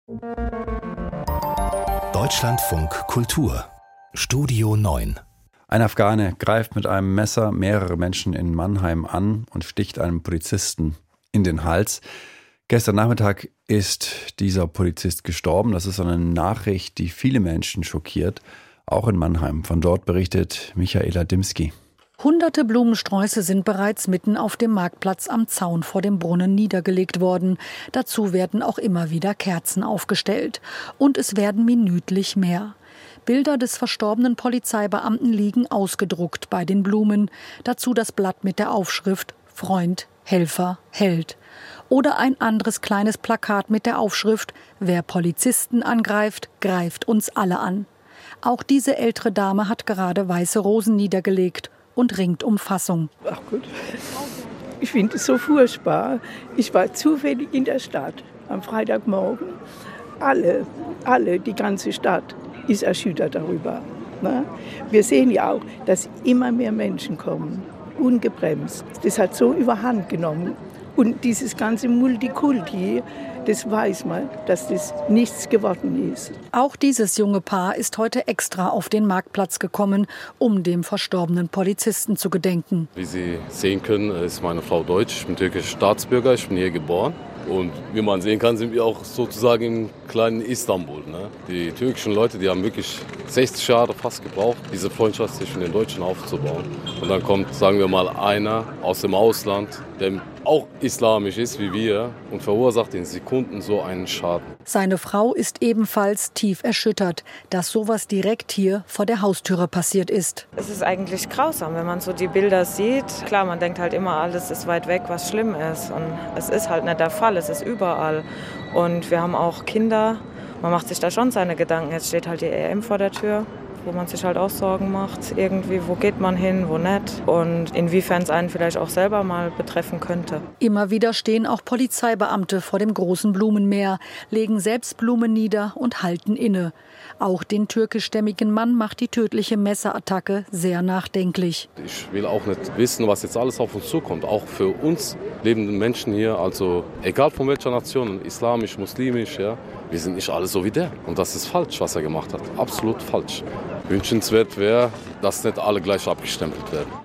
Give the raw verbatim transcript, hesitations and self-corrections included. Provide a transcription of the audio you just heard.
Deutschlandfunk Kultur Studio neun. Ein Afghane greift mit einem Messer mehrere Menschen in Mannheim an und sticht einem Polizisten in den Hals. Gestern Nachmittag ist dieser Polizist gestorben. Das ist eine Nachricht, die viele Menschen schockiert, auch in Mannheim. Von dort berichtet Michaela Dimski. Hunderte Blumensträuße sind bereits mitten auf dem Marktplatz am Zaun vor dem Brunnen niedergelegt worden. Dazu werden auch immer wieder Kerzen aufgestellt. Und es werden minütlich mehr. Bilder des verstorbenen Polizeibeamten liegen ausgedruckt bei den Blumen. Dazu das Blatt mit der Aufschrift Freund, Helfer, Held. Oder ein anderes kleines Plakat mit der Aufschrift Wer Polizisten angreift, greift uns alle an. Auch diese ältere Dame hat gerade weiße Rosen niedergelegt und ringt um Fassung. Ach gut, ich finde es so furchtbar. Ich war zufällig in der Stadt am Freitagmorgen. Alle, alle, die ganze Stadt ist erschüttert darüber. Ne? Wir sehen ja auch, dass immer mehr Menschen kommen, ungebremst. Das hat so überhand genommen. Und dieses ganze Multikulti, das weiß man, dass das nichts geworden ist. Auch dieses junge Paar ist heute extra auf den Marktplatz gekommen, um dem verstorbenen Polizisten zu gedenken. Wie Sie sehen können, ist meine Frau deutsch. Ich bin türkischer Staatsbürger, ich bin hier geboren. Und wie man sehen kann, sind wir auch sozusagen im kleinen Istanbul. Ne? Die türkischen Leute, die haben wirklich sechzig Jahre fast gebraucht, diese Freundschaft zwischen den Deutschen aufzubauen. Und dann kommt, sagen wir mal, einer aus dem Ausland, der auch islamisch ist wie wir und verursacht in Sekunden so einen Schaden. Seine Frau ist ebenfalls tief erschüttert, dass sowas direkt hier vor der Haustüre passiert ist. Es ist eigentlich grausam, wenn man so die Bilder sieht. Klar, man denkt halt immer, alles ist weit weg, was schlimm ist. Und es ist halt nicht der Fall, es ist überall. Und wir haben auch Kinder. Man macht sich da schon seine Gedanken. Jetzt steht halt die E M vor der Tür, wo man sich halt auch Sorgen macht. Irgendwie, wo geht man hin, wo nicht. Und inwiefern es einen vielleicht auch selber mal betreffen könnte. Immer wieder stehen auch Polizeibeamte vor dem großen Blumenmeer, legen selbst Blumen nieder und halten inne. Auch den türkischstämmigen Mann macht die tödliche Messerattacke sehr nachdenklich. Ich will auch nicht wissen, was jetzt alles auf uns zukommt. Auch für uns lebenden Menschen hier, also egal von welcher Nation, islamisch, muslimisch, ja, wir sind nicht alle so wie der. Und das ist falsch, was er gemacht hat. Absolut falsch. Wünschenswert wäre, dass nicht alle gleich abgestempelt werden.